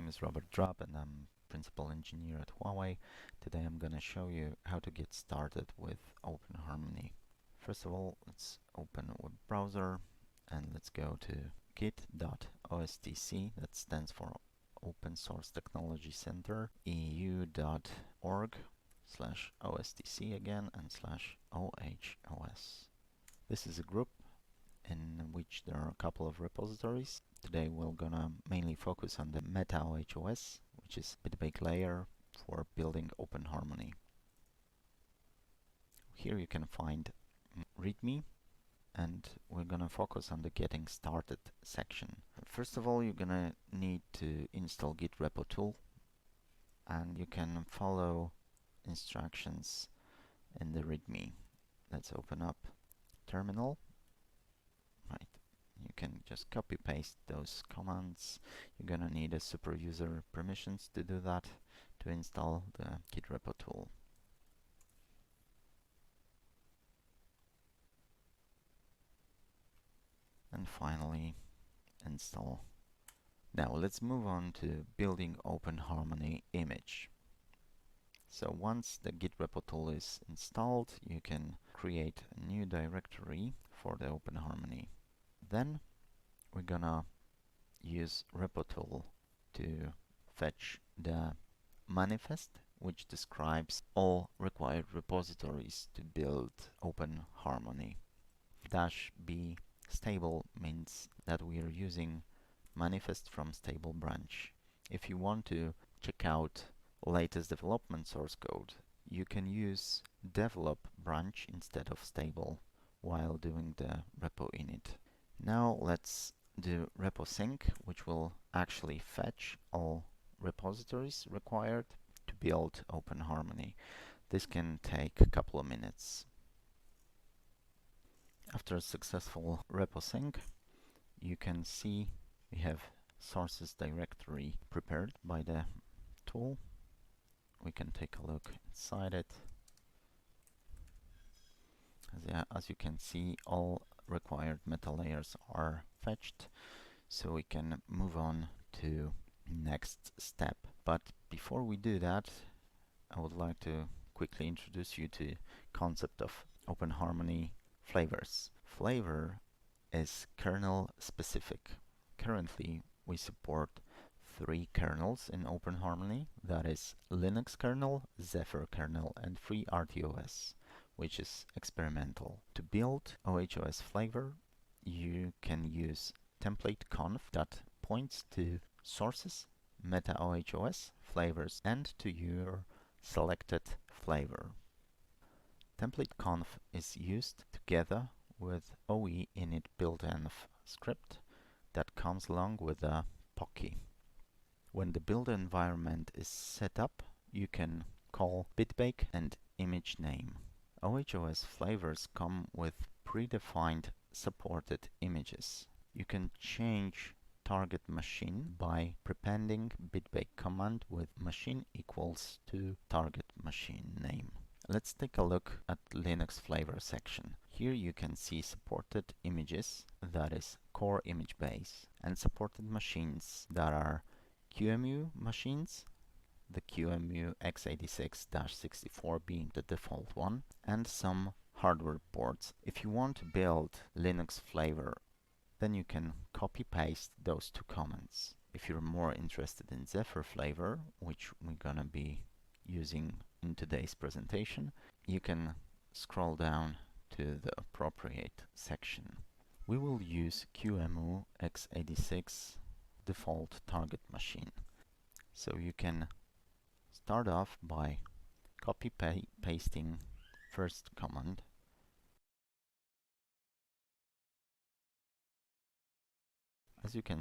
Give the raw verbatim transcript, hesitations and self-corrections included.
name is Robert Drab and I'm Principal Engineer at Huawei. Today I'm going to show you how to get started with OpenHarmony. First of all, let's open a web browser and let's go to git dot O S T C, that stands for Open Source Technology Center, E U dot org slash O S T C again and slash O H O S. This is a group in which there are a couple of repositories. Today we're gonna mainly focus on the Meta O H O S, which is BitBake layer for building OpenHarmony. Here you can find README, and we're gonna focus on the Getting Started section. First of all, you're gonna need to install Git repo tool, and you can follow instructions in the README. Let's open up terminal. Right. You can just copy paste those commands. You're gonna need a super user permissions to do that, to install the Git repo tool. And finally install. Now let's move on to building OpenHarmony image. So once the Git repo tool is installed, you can create a new directory for the OpenHarmony. Then we're gonna use repo tool to fetch the manifest, which describes all required repositories to build OpenHarmony. Dash B stable means that we are using manifest from stable branch. If you want to check out latest development source code, you can use develop branch instead of stable while doing the repo init. Now let's do repo sync, which will actually fetch all repositories required to build OpenHarmony. This can take a couple of minutes. After a successful repo sync, you can see we have sources directory prepared by the tool. We can take a look inside it. As, yeah, as you can see, all required meta layers are fetched, so we can move on to next step. But before we do that, I would like to quickly introduce you to concept of OpenHarmony flavors. Flavor is kernel specific. Currently we support three kernels in OpenHarmony, that is Linux kernel, Zephyr kernel and FreeRTOS, which is experimental. To build O H O S flavor, you can use template.conf that points to sources, Meta O H O S, flavors, and to your selected flavor. Template.conf is used together with O E init buildenv script that comes along with a Pocky. When the build environment is set up, you can call BitBake and image name. O H O S flavors come with predefined supported images. You can change target machine by prepending bitbake command with machine equals to target machine name. Let's take a look at Linux flavor section. Here you can see supported images, that is core image base, and supported machines that are Q M U machines, the Q M U x eighty-six sixty-four being the default one, and some hardware boards. If you want to build Linux flavor, then you can copy paste those two comments. If you're more interested in Zephyr flavor, which we're gonna be using in today's presentation, you can scroll down to the appropriate section. We will use Q M U x eighty-six default target machine. So you can start off by copy pa pasting first command. As you can